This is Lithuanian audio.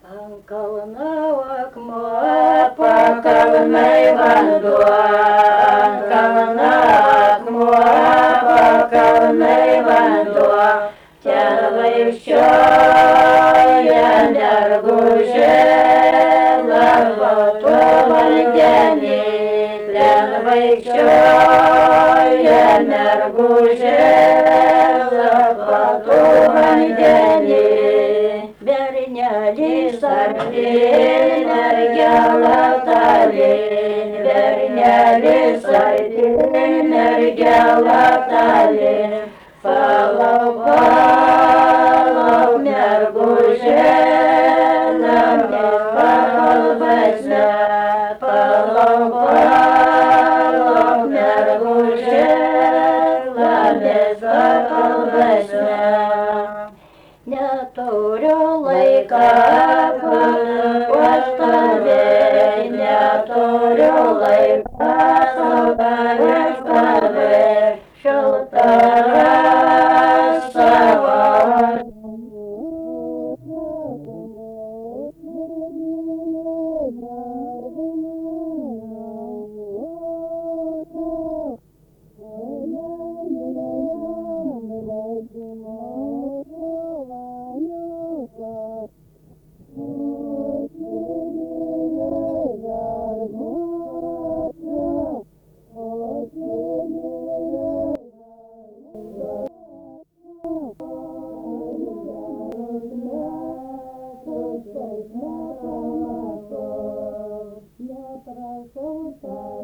Ant kalno akmuo, pakalnai vanduo, ant kalno akmuo, pakalnai vanduo, ten vaikščioja mergužė, lapuotų vandenį, ten vaikščioja mergužė, lapuotų vandenį. Bernelis artyn, mergelė tolyn, bernelis artyn, mergelė tolyn. Palauk, palauk, mergužė, namie pakalbasne. Palauk, palauk, mergužė, namie pakalbasne. Neturiu laiką papuoštaviai, neturiu laiką saugaviai, šiltą savo. Neprašau